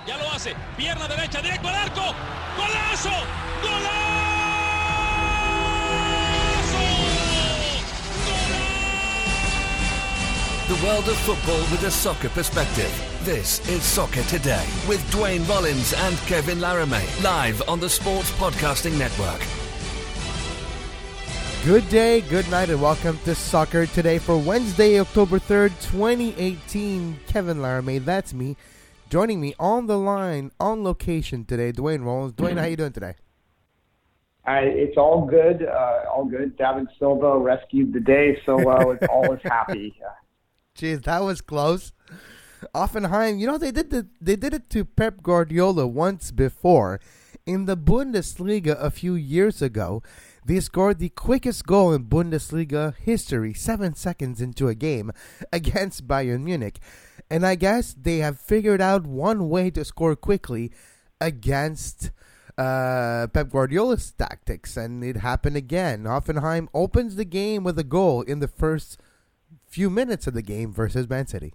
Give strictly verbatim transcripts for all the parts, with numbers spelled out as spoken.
Ya lo hace. Pierna derecha, directo al arco. ¡Golazo! ¡Golazo! ¡Golazo! The world of football with a soccer perspective. This is Soccer Today with Dwayne Rollins and Kevin Laramie, live on the Sports Podcasting Network. Good day, good night, and welcome to Soccer Today for Wednesday, October third, twenty eighteen. Kevin Laramie, that's me. Joining me on the line, on location today, Dwayne Rollins. Dwayne, how you doing today? Uh, it's all good, uh, all good. David Silva rescued the day, so uh, it's all is happy. Jeez, that was close. Offenheim, you know, they did the, they did it to Pep Guardiola once before. In the Bundesliga a few years ago, they scored the quickest goal in Bundesliga history, seven seconds into a game, against Bayern Munich. And I guess they have figured out one way to score quickly against uh, Pep Guardiola's tactics, and it happened again. Hoffenheim opens the game with a goal in the first few minutes of the game versus Man City.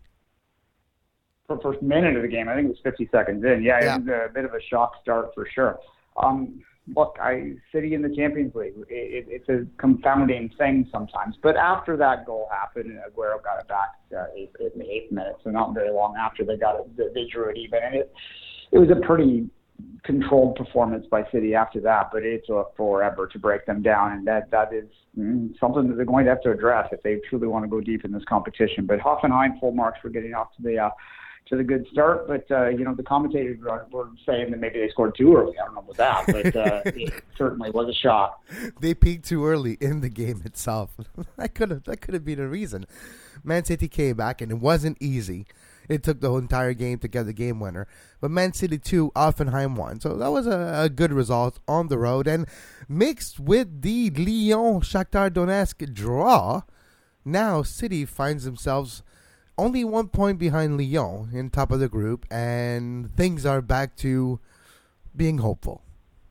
For the first minute of the game, I think it was fifty seconds in. Yeah, yeah. It was a bit of a shock start for sure. Um, look, I City in the Champions League, it, it, it's a confounding thing sometimes. But after that goal happened, and Aguero got it back uh, eight, in the eighth minute, so not very long after they got it, they drew it even. And it, it was a pretty controlled performance by City after that, but it took forever to break them down, and that that is mm, something that they're going to have to address if they truly want to go deep in this competition. But Hoffenheim, full marks for getting off to the uh, to the good start, but uh, you know, the commentators were, were saying that maybe they scored too early. I don't know about that, but uh, it certainly was a shock. They peaked too early in the game itself. that could have that could have been a reason. Man City came back, and it wasn't easy. It took the whole entire game to get the game winner. But Man City two, Offenheim one. So that was a, a good result on the road. And mixed with the Lyon-Shakhtar Donetsk draw, now City finds themselves only one point behind Lyon in top of the group, and things are back to being hopeful.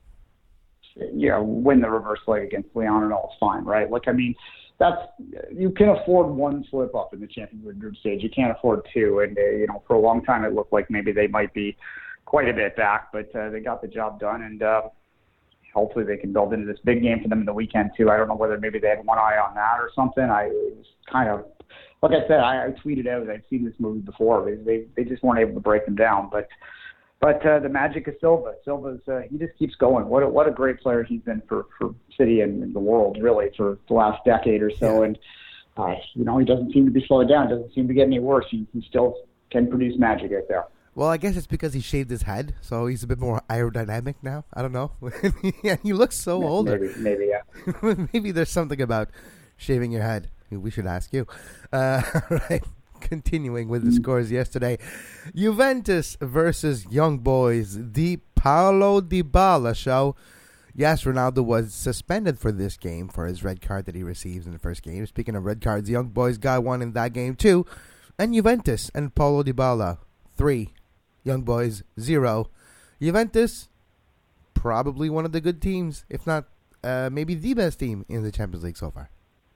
Yeah, win the reverse leg against Lyon and all is fine, right? Like, I mean, that's you can afford one slip up in the Champions League group stage. You can't afford two, and uh, you know, for a long time it looked like maybe they might be quite a bit back, but uh, they got the job done, and uh, hopefully they can build into this big game for them in the weekend too. I don't know whether maybe they had one eye on that or something. I it was kind of. Like I said, I, I tweeted out I'd seen this movie before. They, they they just weren't able to break them down. But but uh, the magic of Silva. Silva's uh, he just keeps going. What a, what a great player he's been for, for City and, and the world really for the last decade or so. Yeah. And uh, you know, he doesn't seem to be slowing down. Doesn't seem to get any worse. He, he still can produce magic out there. Well, I guess it's because he shaved his head, so he's a bit more aerodynamic now. I don't know. yeah, he looks so maybe, older. Maybe, maybe yeah. Maybe there's something about shaving your head. We should ask you. Uh, right. Continuing with the scores yesterday. Juventus versus Young Boys. The Paulo Dybala show. Yes, Ronaldo was suspended for this game for his red card that he received in the first game. Speaking of red cards, Young Boys got one in that game too. And Juventus and Paulo Dybala, three. Young Boys, zero. Juventus, probably one of the good teams, if not uh, maybe the best team in the Champions League so far.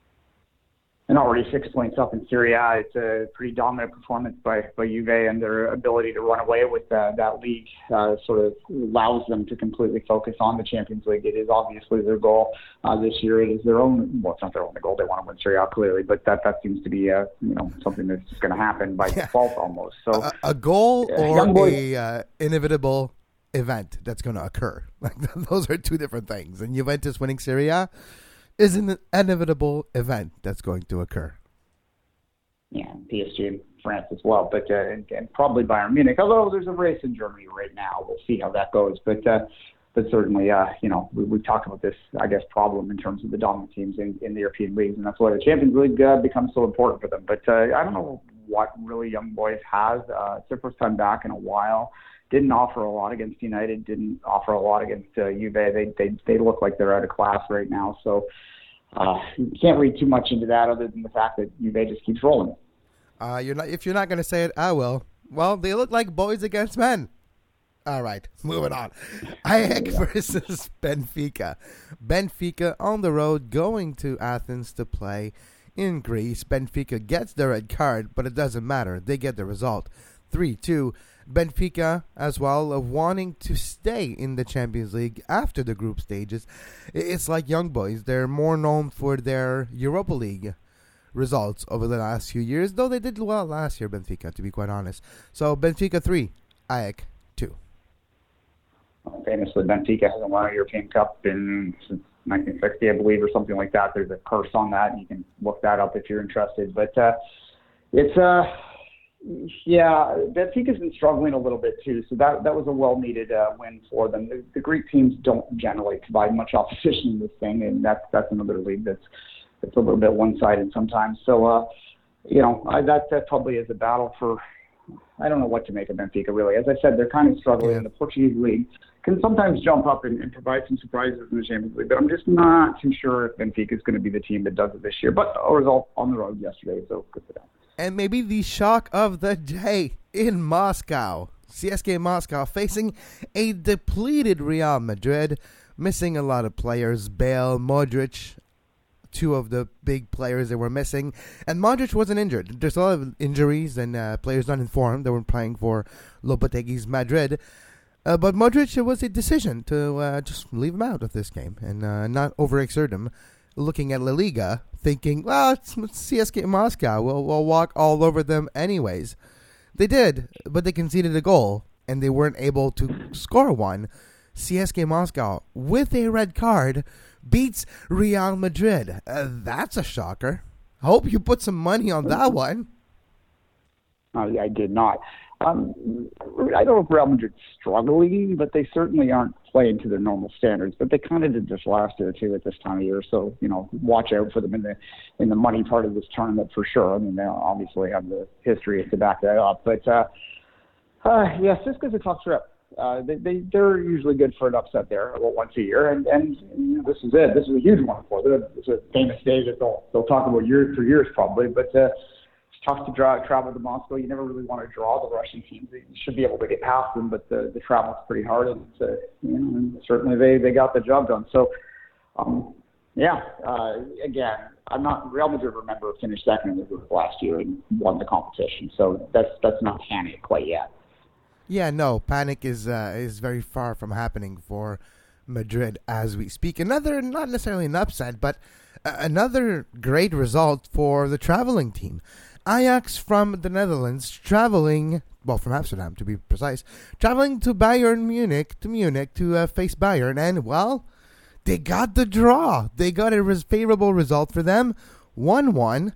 And already six points up in Serie A. It's a pretty dominant performance by, by Juve, and their ability to run away with uh, that league uh, sort of allows them to completely focus on the Champions League. It is obviously their goal uh, this year. It is their own, well, it's not their only goal. They want to win Serie A, clearly, but that, that seems to be uh, you know something that's going to happen by yeah. default almost. So A, a goal uh, or boys, a uh, inevitable event that's going to occur. Like those are two different things. And Juventus winning Serie A is an inevitable event that's going to occur. Yeah, P S G in France as well, but uh, and, and probably Bayern Munich. Although there's a race in Germany right now, we'll see how that goes. But uh, but certainly, uh, you know, we we talked about this, I guess, problem in terms of the dominant teams in, in the European leagues, and that's why the Champions League uh, becomes so important for them. But uh, I don't know what really Young Boys has. Uh, it's their first time back in a while. Didn't offer a lot against United. Didn't offer a lot against uh, Juve. They they they look like they're out of class right now. So. Uh, you can't read too much into that other than the fact that Juve just keeps rolling. Uh, you're not. If you're not going to say it, I will. Well, they look like boys against men. All right, moving on. Ajax versus Benfica. Benfica on the road going to Athens to play in Greece. Benfica gets the red card, but it doesn't matter. They get the result. three two. Benfica as well, of wanting to stay in the Champions League after the group stages. It's like Young Boys. They're more known for their Europa League results over the last few years, though they did well last year, Benfica, to be quite honest. So Benfica three, Ajax two. Famously, Benfica hasn't won a European Cup in since nineteen sixty, I believe, or something like that. There's a curse on that. You can look that up if you're interested. But uh, it's, uh, yeah, Benfica's been struggling a little bit too. So that that was a well-needed uh, win for them. The, the Greek teams don't generally provide much opposition in this thing, and that's that's another league that's that's a little bit one-sided sometimes. So, uh, you know, I, that that probably is a battle for. I don't know what to make of Benfica, really. As I said, they're kind of struggling yeah. in the Portuguese league. Can sometimes jump up and, and provide some surprises in the Champions League, but I'm just not too sure if Benfica is going to be the team that does it this year. But a result on the road yesterday, so good for them. And maybe the shock of the day in Moscow. C S K A Moscow facing a depleted Real Madrid, missing a lot of players. Bale, Modric, two of the big players that were missing. And Modric wasn't injured. There's a lot of injuries and uh, players not informed that were playing for Lopetegui's Madrid. Uh, but Modric, it was a decision to uh, just leave him out of this game and uh, not overexert him. Looking at La Liga, thinking, well, it's C S K A Moscow. We'll, we'll walk all over them anyways. They did, but they conceded a goal, and they weren't able to score one. C S K A Moscow, with a red card, beats Real Madrid. Uh, that's a shocker. I hope you put some money on that one. Uh, I did not. Um, I don't know if Real Madrid's struggling, but they certainly aren't playing to their normal standards. But they kind of did this last year too at this time of year. So you know, watch out for them in the in the money part of this tournament for sure. I mean, they obviously have the history to back that up. But uh, uh, yeah, Cisco's a tough trip. Uh, they, they they're usually good for an upset there, well, once a year, and and you know, this is it. This is a huge one for them. It's a famous day that they'll they'll talk about years for years probably, but. Uh, Tough to draw, travel to Moscow. You never really want to draw the Russian teams. You should be able to get past them, but the, the travel's pretty hard, and uh, you know, and certainly they, they got the job done. So, um, yeah, uh, again, I'm not Real Madrid. Remember, finished second in the group last year and won the competition. So that's that's not panic quite yet. Yeah, no, panic is uh, is very far from happening for Madrid as we speak. Another, not necessarily an upset, but uh, another great result for the traveling team. Ajax from the Netherlands traveling, well, from Amsterdam to be precise, traveling to Bayern Munich, to Munich to uh, face Bayern, and, well, they got the draw. They got a res- favorable result for them, one one.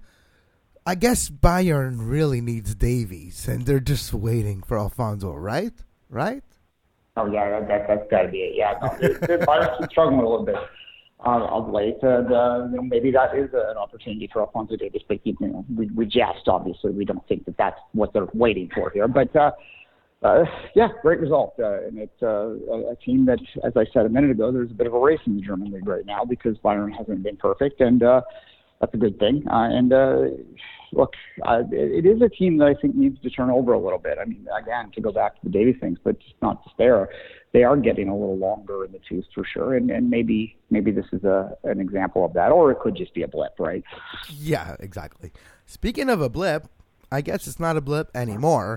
I guess Bayern really needs Davies, and they're just waiting for Alfonso, right? Right? Oh, yeah, that, that, that's got to be it. Yeah, no, Bayern's been struggling a little bit. Uh, of late, and uh, you know, maybe that is an opportunity for Alfonso Davies. But you know, we, we jest, obviously. We don't think that that's what they're waiting for here. But uh, uh, yeah, great result. Uh, and it's uh, a, a team that, as I said a minute ago, there's a bit of a race in the German league right now because Bayern hasn't been perfect, and uh, that's a good thing. Uh, and uh, look, uh, it, it is a team that I think needs to turn over a little bit. I mean, again, to go back to the Davies things, but just not despair. They are getting a little longer in the tooth for sure, and, and maybe maybe this is a an example of that, or it could just be a blip, right? Yeah, exactly. Speaking of a blip, I guess it's not a blip anymore.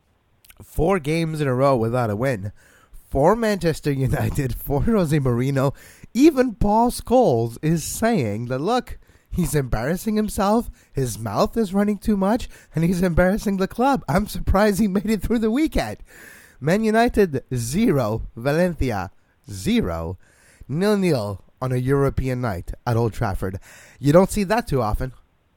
Four games in a row without a win. For Manchester United, for Jose Mourinho, even Paul Scholes is saying that, look, he's embarrassing himself, his mouth is running too much, and he's embarrassing the club. I'm surprised he made it through the weekend. Man United, zero. Valencia, zero. Nil-nil on a European night at Old Trafford. You don't see that too often.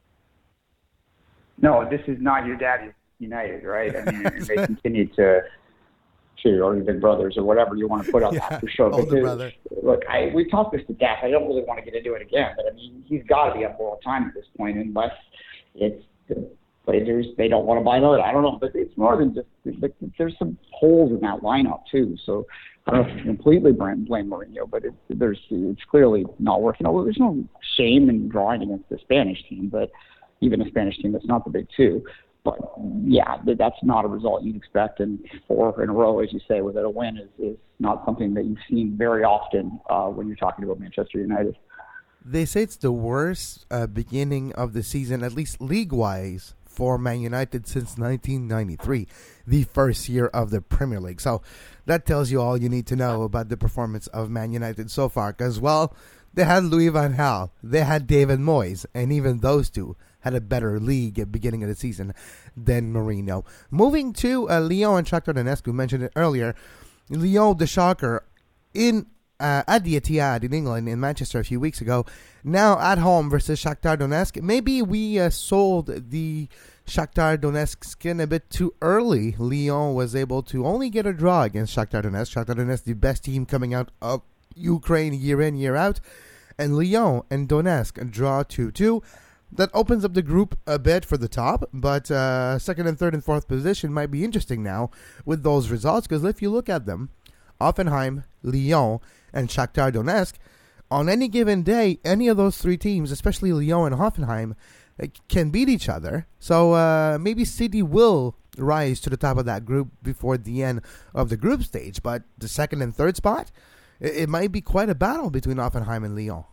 No, this is not your daddy's United, right? I mean, they continue to, to, or your big brothers, or whatever you want to put on yeah, that for sure. Older because, brother. Look, I, we've talked this to death. I don't really want to get into it again, but I mean, he's got to be on borrowed time at this point, unless it's the Blazers, they don't want to buy another. I don't know, but it's more than just, like, there's some holes in that lineup too. So I don't know if you completely blame, blame Mourinho, but it's, there's, it's clearly not working. You know, there's no shame in drawing against the Spanish team, but even a Spanish team that's not the big two. But yeah, that's not a result you'd expect. And four in a row, as you say, without a win is, is not something that you've seen very often uh, when you're talking about Manchester United. They say it's the worst uh, beginning of the season, at least league-wise, for Man United since nineteen ninety-three, the first year of the Premier League. So that tells you all you need to know about the performance of Man United so far. Because, well, they had Louis van Gaal, they had David Moyes, and even those two had a better league at the beginning of the season than Mourinho. Moving to uh, Lyon and Shakhtar Donetsk, we mentioned it earlier. Lyon, the shocker, in uh, at the Etihad in England, in Manchester a few weeks ago. Now at home versus Shakhtar Donetsk. Maybe we uh, sold the Shakhtar Donetsk skin a bit too early. Lyon was able to only get a draw against Shakhtar Donetsk. Shakhtar Donetsk, the best team coming out of Ukraine year in, year out. And Lyon and Donetsk draw two two. That opens up the group a bit for the top, but uh, second and third and fourth position might be interesting now with those results, because if you look at them, Hoffenheim, Lyon, and Shakhtar Donetsk, on any given day, any of those three teams, especially Lyon and Hoffenheim, can beat each other. So uh, maybe City will rise to the top of that group before the end of the group stage, but the second and third spot, it, it might be quite a battle between Hoffenheim and Lyon.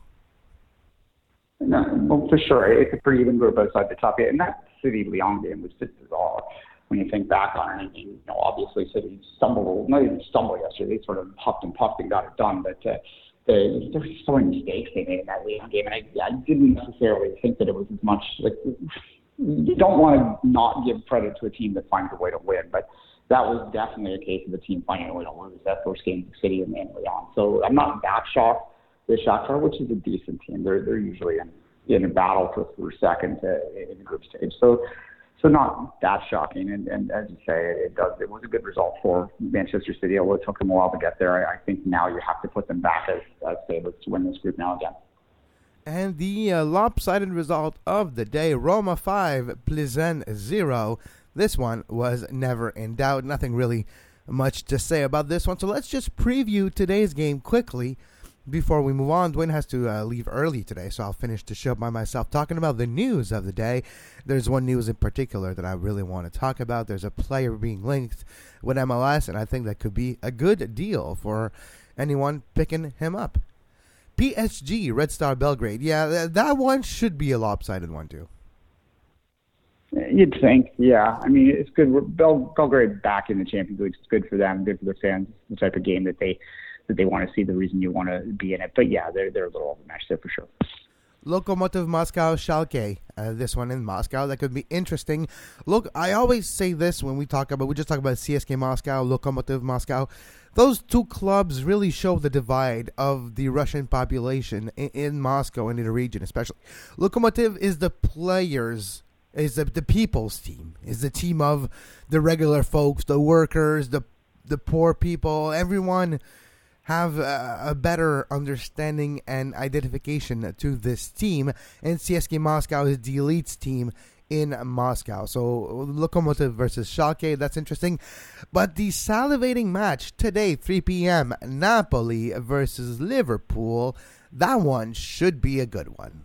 No, well, for sure. It's a pretty even group outside the top eight. And that City-Lyon game was just bizarre when you think back on it. And, you know, obviously City stumbled, not even stumbled yesterday. They sort of huffed and puffed and got it done. But uh, the, there were so many mistakes they made in that Lyon game. And I, I didn't necessarily think that it was as much. Like, you don't want to not give credit to a team that finds a way to win. But that was definitely a case of the team finding a way to lose that first game, City and, and Lyon. So I'm not that shocked. The Shakhtar, which is a decent team, they're they're usually in, in a battle for, for second uh, in the group stage. So, so not that shocking. And, and as you say, it, it does. It was a good result for Manchester City. Although it took them a while to get there, I, I think now you have to put them back as, as favorites to win this group now again. And the uh, lopsided result of the day: Roma five, Plzen zero. This one was never in doubt. Nothing really much to say about this one. So let's just preview today's game quickly. Before we move on, Dwayne has to uh, leave early today, so I'll finish the show by myself talking about the news of the day. There's one news in particular that I really want to talk about. There's a player being linked with M L S, and I think that could be a good deal for anyone picking him up. P S G, Red Star Belgrade. Yeah, th- that one should be a lopsided one, too. You'd think, yeah. I mean, it's good. Bel- Belgrade back in the Champions League. It's good for them, good for their fans, the type of game that they that they want to see, the reason you want to be in it. But yeah, they're they're a little overmatched there for sure. Lokomotiv Moscow, Schalke. Uh, this one in Moscow. That could be interesting. Look, I always say this when we talk about, we just talk about C S K Moscow, Lokomotiv Moscow. Those two clubs really show the divide of the Russian population in, in Moscow and in the region especially. Lokomotiv is the players, is the, the people's team, is the team of the regular folks, the workers, the the poor people, everyone have a, a better understanding and identification to this team. And C S K Moscow is the elites team in Moscow. So Lokomotiv versus Schalke, that's interesting. But the salivating match today, three p.m., Napoli versus Liverpool, that one should be a good one.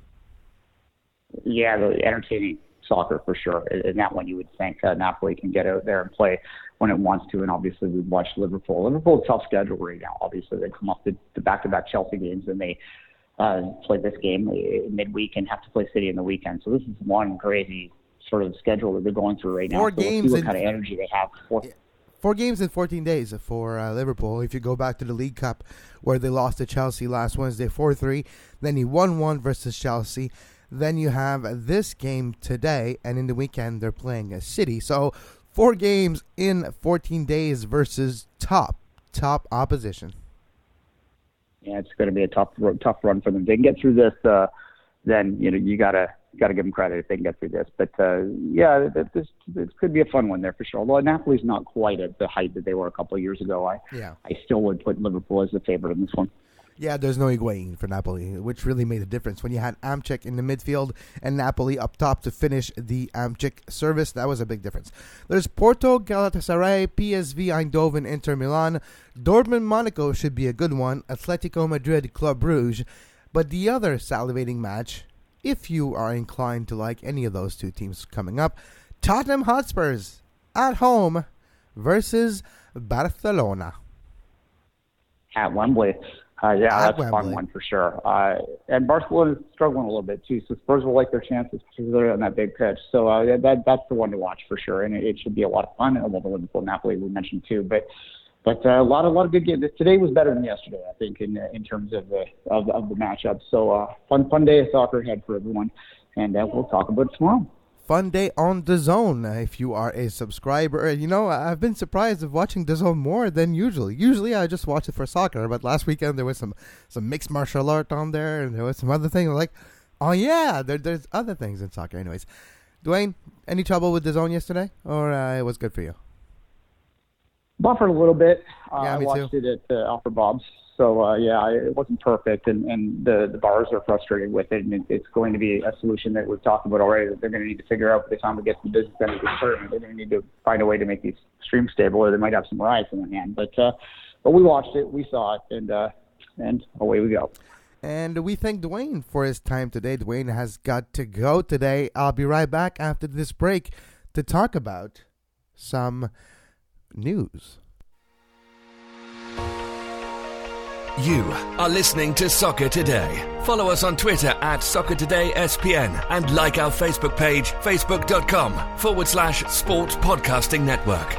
Yeah, the entertaining soccer for sure. And that one you would think uh, Napoli can get out there and play when it wants to. And obviously we've watched Liverpool. Liverpool, tough schedule right now. Obviously they come off the, the back-to-back Chelsea games, and they uh, play this game midweek and have to play City in the weekend. So this is one crazy sort of schedule that they're going through right now. Four so games we'll see what in, kind of energy they have. Four, four games in fourteen days for uh, Liverpool. If you go back to the League Cup where they lost to Chelsea last Wednesday four three, then he won one versus Chelsea. Then you have this game today, and in the weekend they're playing a City. So four games in fourteen days versus top, top opposition. Yeah, it's going to be a tough, tough run for them. If they can get through this, uh, then you know you gotta gotta give them credit if they can get through this. But uh, yeah, this this could be a fun one there for sure. Although Napoli's not quite at the height that they were a couple of years ago, I yeah. I still would put Liverpool as the favorite in this one. Yeah, there's no Higuain for Napoli, which really made a difference. When you had Amchek in the midfield and Napoli up top to finish the Amchek service, that was a big difference. There's Porto, Galatasaray, P S V Eindhoven, Inter Milan. Dortmund, Monaco should be a good one. Atletico Madrid, Club Brugge. But the other salivating match, if you are inclined to like any of those two teams coming up, Tottenham Hotspurs at home versus Barcelona. At Wembley. Uh, yeah, At that's a fun Wembley. one for sure. Uh, and Barcelona is struggling a little bit too, so Spurs will like their chances, particularly on that big pitch. So uh, that that's the one to watch for sure, and it, it should be a lot of fun. And well, the Liverpool Napoli we mentioned too, but but uh, a lot of a lot of good games. Today was better than yesterday, I think, in in terms of the of, of the matchup. So uh, fun fun day of soccer ahead for everyone, and uh, we'll talk about it tomorrow. Fun day on DAZN uh, if you are a subscriber. You know, I've been surprised of watching DAZN more than usually. Usually I just watch it for soccer, but last weekend there was some, some mixed martial art on there, and there was some other things. Like, oh yeah, there, there's other things in soccer. Anyways, Dwayne, any trouble with DAZN yesterday, or uh, it was good for you? Buffered a little bit. Uh, Yeah, I me watched too. it at uh, Alfred Bob's. So, uh, yeah, it wasn't perfect, and, and the, the bars are frustrated with it, and it, it's going to be a solution that we've talked about already that they're going to need to figure out by the time we get to the business end of this tournament. They're going to need to find a way to make these streams stable, or they might have some riots in their hand. But uh, but we watched it, we saw it, and uh, and away we go. And we thank Dwayne for his time today. Dwayne has got to go today. I'll be right back after this break to talk about some news. You are listening to Soccer Today. Follow us on Twitter at Soccer Today S P N and like our Facebook page, facebook.com forward slash Sports Podcasting Network.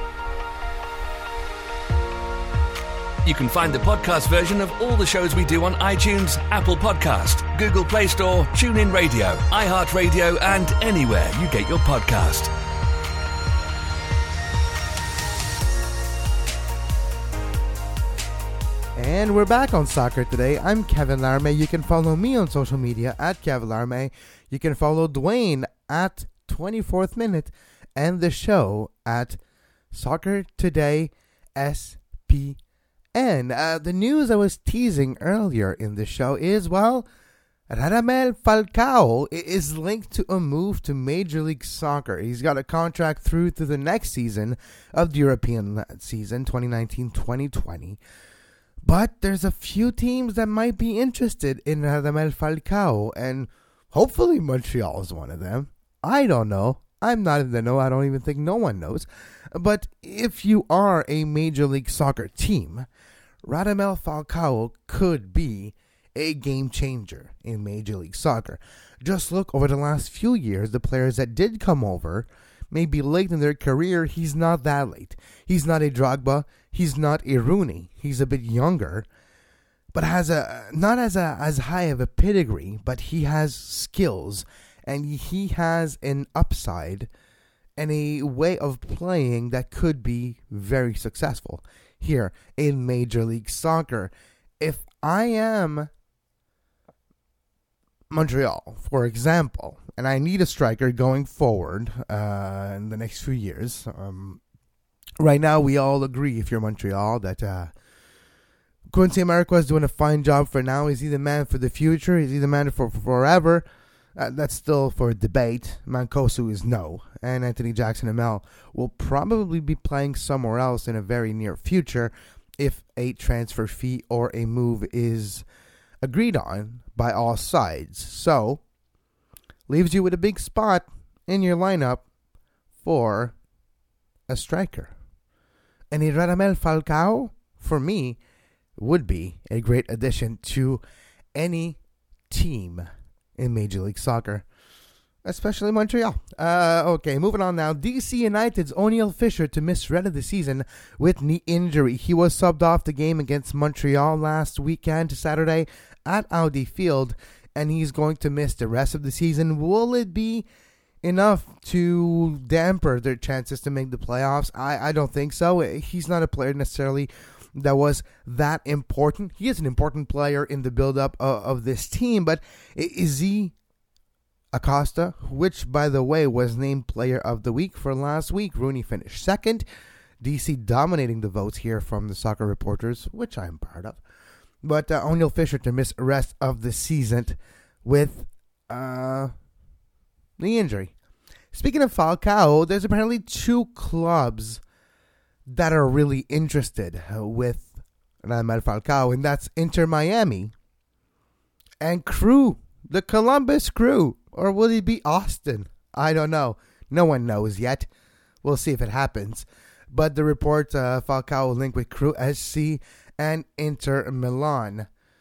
You can find the podcast version of all the shows we do on iTunes, Apple Podcast, Google Play Store, TuneIn Radio, iHeartRadio, and anywhere you get your podcast. And we're back on Soccer Today. I'm Kevin Laramé. You can follow me on social media at Kevin Laramé. You can follow Dwayne at twenty-fourth Minute and the show at Soccer Today S P N. Uh, the news I was teasing earlier in the show is, well, Radamel Falcao is linked to a move to Major League Soccer. He's got a contract through to the next season of the European season, twenty nineteen twenty twenty. But there's a few teams that might be interested in Radamel Falcao, and hopefully Montreal is one of them. I don't know. I'm not in the know. I don't even think no one knows. But if you are a Major League Soccer team, Radamel Falcao could be a game changer in Major League Soccer. Just look over the last few years, the players that did come over, maybe late in their career. He's not that late. He's not a Drogba. He's not a Rooney. He's a bit younger, but has a not as a as high of a pedigree, but he has skills and he has an upside and a way of playing that could be very successful here in Major League Soccer. If I am Montreal, for example, and I need a striker going forward uh, in the next few years, um, right now we all agree, if you're Montreal, that uh, Quincy Amarikwa is doing a fine job for now. Is he the man for the future? Is he the man for, for forever? Uh, that's still for debate. Mancosu is no. And Anthony Jackson-Hamel will probably be playing somewhere else in a very near future if a transfer fee or a move is agreed on by all sides. So, leaves you with a big spot in your lineup for a striker. And a Radamel Falcao, for me, would be a great addition to any team in Major League Soccer, especially Montreal. Uh, okay, moving on now. D C United's O'Neal Fisher to miss rest of the season with knee injury. He was subbed off the game against Montreal last weekend, Saturday, at Audi Field, and he's going to miss the rest of the season. Will it be enough to damper their chances to make the playoffs? I, I don't think so. He's not a player necessarily that was that important. He is an important player in the build-up of, of this team, but is he Acosta, which, by the way, was named Player of the Week for last week? Rooney finished second. D C dominating the votes here from the Soccer Reporters, which I'm part of. But uh, O'Neal Fisher to miss the rest of the season with uh, the injury. Speaking of Falcao, there's apparently two clubs that are really interested with Radamel Falcao, and that's Inter Miami and Crew, the Columbus Crew. Or will it be Austin? I don't know. No one knows yet. We'll see if it happens. But the report, uh, Falcao linked with Crew S C and Inter Milan.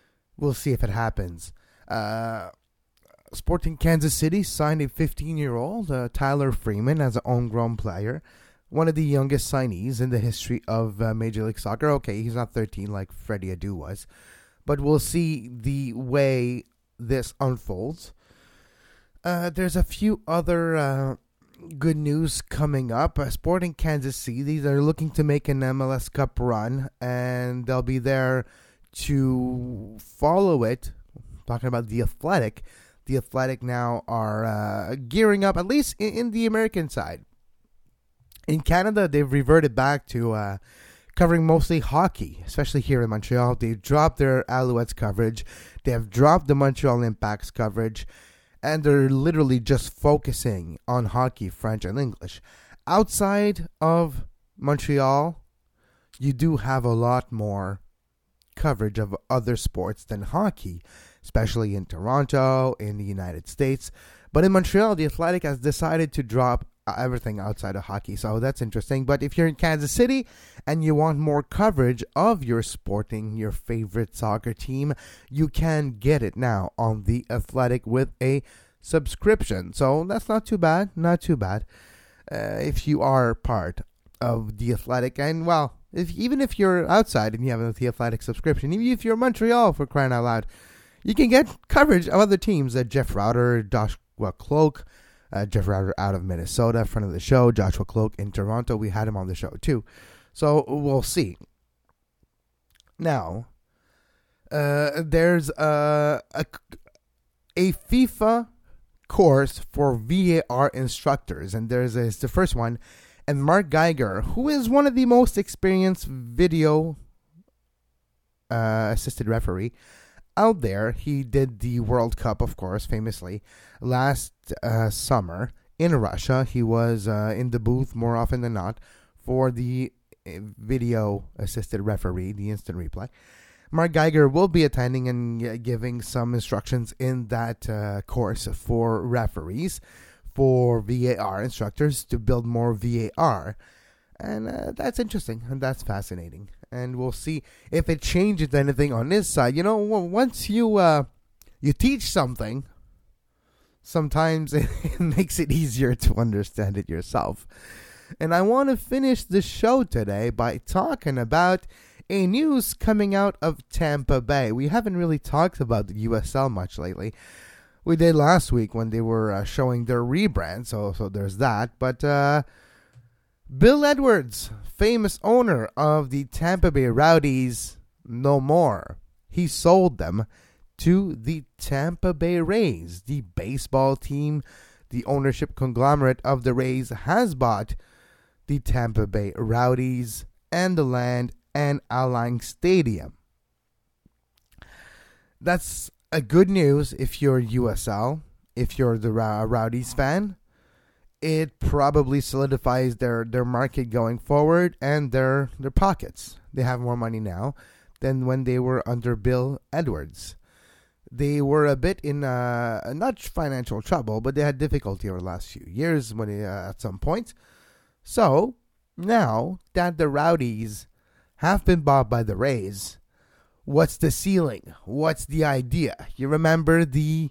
we'll see if it happens. Uh, Sporting Kansas City signed a fifteen-year-old, uh, Tyler Freeman, as a homegrown player. One of the youngest signees in the history of uh, Major League Soccer. Okay, he's not thirteen like Freddie Adu was. But we'll see the way this unfolds. Uh, there's a few other uh, good news coming up. Uh, Sporting Kansas City, they're looking to make an M L S Cup run, and they'll be there to follow it. Talking about The Athletic. The Athletic now are uh, gearing up, at least in, in the American side. In Canada, they've reverted back to uh, covering mostly hockey, especially here in Montreal. They've dropped their Alouettes coverage. They have dropped the Montreal Impact's coverage. And they're literally just focusing on hockey, French, and English. Outside of Montreal, you do have a lot more coverage of other sports than hockey, especially in Toronto, in the United States. But in Montreal, the Athletic has decided to drop everything outside of hockey, so that's interesting. But if you're in Kansas City and you want more coverage of your Sporting, your favorite soccer team, you can get it now on The Athletic with a subscription. So that's not too bad, not too bad. Uh, if you are part of The Athletic, and well, if even if you're outside and you have a The Athletic subscription, even if you're Montreal, for crying out loud, you can get coverage of other teams. Uh, Jeff Router, Joshua Cloak, Uh, Jeff Router out of Minnesota, friend of the show. Joshua Cloak in Toronto. We had him on the show too. So we'll see. Now, uh, there's a, a, a FIFA course for V A R instructors. And there's a, it's the first one. And Mark Geiger, who is one of the most experienced video uh, assisted referee out there. He did the World Cup, of course, famously, last uh, summer in Russia. He was uh, in the booth more often than not for the video-assisted referee, the instant replay. Mark Geiger will be attending and giving some instructions in that uh, course for referees, for V A R instructors to build more V A R. And uh, that's interesting, and that's fascinating. And we'll see if it changes anything on this side. You know, once you uh, you teach something, sometimes it, it makes it easier to understand it yourself. And I want to finish the show today by talking about a news coming out of Tampa Bay. We haven't really talked about the U S L much lately. We did last week when they were uh, showing their rebrand, so so there's that. But uh, Bill Edwards, famous owner of the Tampa Bay Rowdies, no more. He sold them to the Tampa Bay Rays, the baseball team. The ownership conglomerate of the Rays has bought the Tampa Bay Rowdies and the land and Allianz Stadium. That's a good news if you're U S L, if you're the Rowdies fan. It probably solidifies their, their market going forward and their their pockets. They have more money now than when they were under Bill Edwards. They were a bit in uh, not financial trouble, but they had difficulty over the last few years when they, uh, at some point. So now that the Rowdies have been bought by the Rays, what's the ceiling? What's the idea? You remember the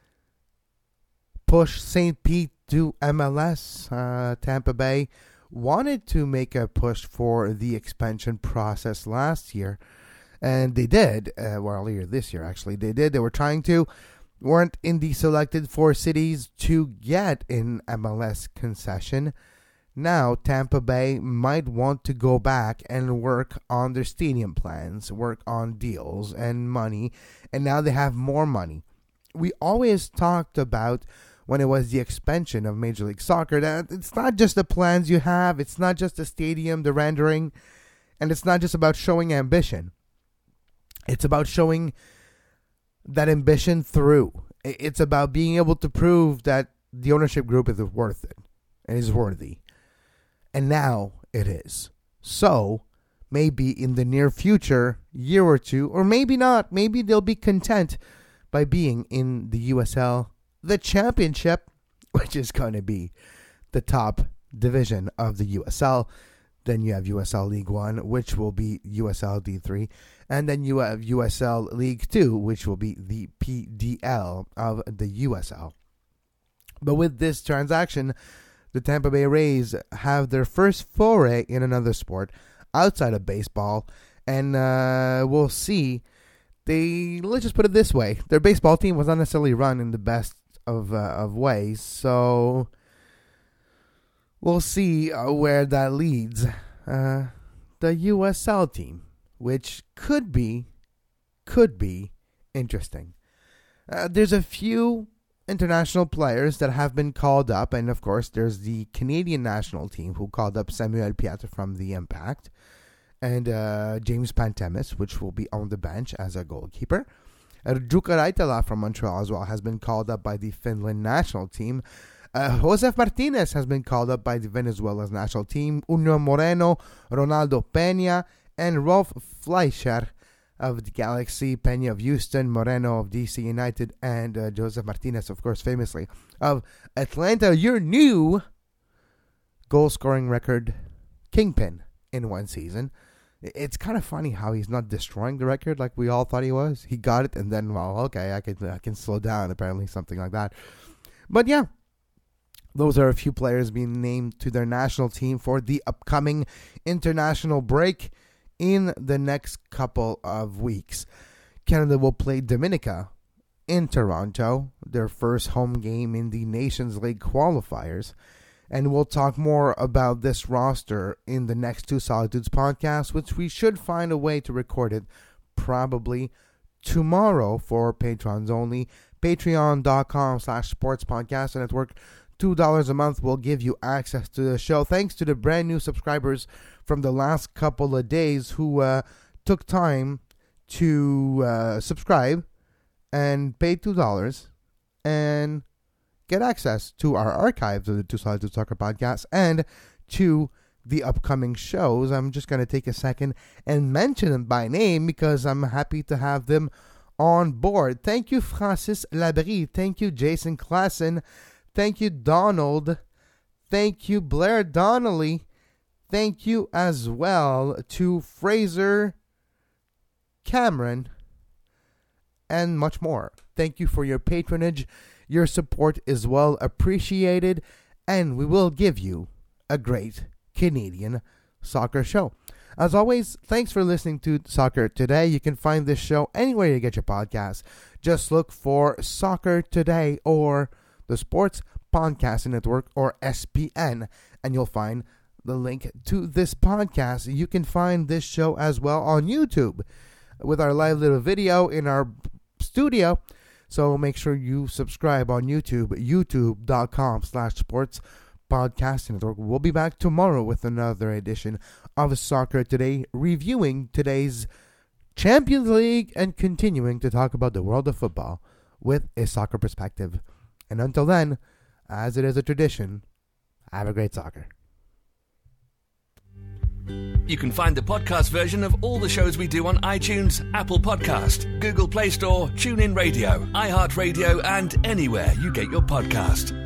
push Saint Pete to M L S? Uh, Tampa Bay wanted to make a push for the expansion process last year. And they did, uh, well, earlier this year, actually, they did. They were trying to, weren't in the selected four cities to get an M L S concession. Now, Tampa Bay might want to go back and work on their stadium plans, work on deals and money, and now they have more money. We always talked about, when it was the expansion of Major League Soccer, that it's not just the plans you have, it's not just the stadium, the rendering, and it's not just about showing ambition. It's about showing that ambition through. It's about being able to prove that the ownership group is worth it and is worthy. And now it is. So, maybe in the near future, year or two, or maybe not, maybe they'll be content by being in the U S L, the championship, which is going to be the top division of the U S L. Then you have U S L League One, which will be U S L D three. And then you have U S L League Two, which will be the P D L of the U S L. But with this transaction, the Tampa Bay Rays have their first foray in another sport outside of baseball. And uh, we'll see. They, let's just put it this way. Their baseball team was not necessarily run in the best of, uh, of ways. So we'll see uh, where that leads. Uh, the U S L team, which could be, could be interesting. Uh, there's a few international players that have been called up, and of course there's the Canadian national team who called up Samuel Piette from the Impact, and uh, James Pantemis, which will be on the bench as a goalkeeper. Uh, Jukka Raitala from Montreal as well has been called up by the Finland national team. Uh, Josef Martinez has been called up by the Venezuela's national team. Union Moreno, Ronaldo Peña, and Rolf Fleischer of the Galaxy, Peña of Houston, Moreno of D C United, and uh, Josef Martinez, of course, famously, of Atlanta, your new goal-scoring record kingpin in one season. It's kind of funny how he's not destroying the record like we all thought he was. He got it, and then, well, okay, I can, I can slow down, apparently, something like that. But yeah, those are a few players being named to their national team for the upcoming international break in the next couple of weeks. Canada will play Dominica in Toronto, their first home game in the Nations League qualifiers. And we'll talk more about this roster in the next two Solitudes podcasts, which we should find a way to record it probably tomorrow for patrons only. Patreon.com slash sports podcast network. two dollars a month will give you access to the show. Thanks to the brand new subscribers from the last couple of days who uh, took time to uh, subscribe and pay two dollars and get access to our archives of the Two Sides of Soccer podcast and to the upcoming shows. I'm just going to take a second and mention them by name because I'm happy to have them on board. Thank you, Francis Labrie. Thank you, Jason Klassen. Thank you, Donald. Thank you, Blair Donnelly. Thank you as well to Fraser, Cameron, and much more. Thank you for your patronage. Your support is well appreciated, and we will give you a great Canadian soccer show. As always, thanks for listening to Soccer Today. You can find this show anywhere you get your podcasts. Just look for Soccer Today or the Sports Podcasting Network or S P N, and you'll find the link to this podcast. You can find this show as well on YouTube with our live little video in our studio. So make sure you subscribe on YouTube, youtube.com slash sports podcasting network. We'll be back tomorrow with another edition of Soccer Today, reviewing today's Champions League and continuing to talk about the world of football with a soccer perspective. And until then, as it is a tradition, have a great soccer. You can find the podcast version of all the shows we do on iTunes, Apple Podcast, Google Play Store, TuneIn Radio, iHeartRadio, and anywhere you get your podcast.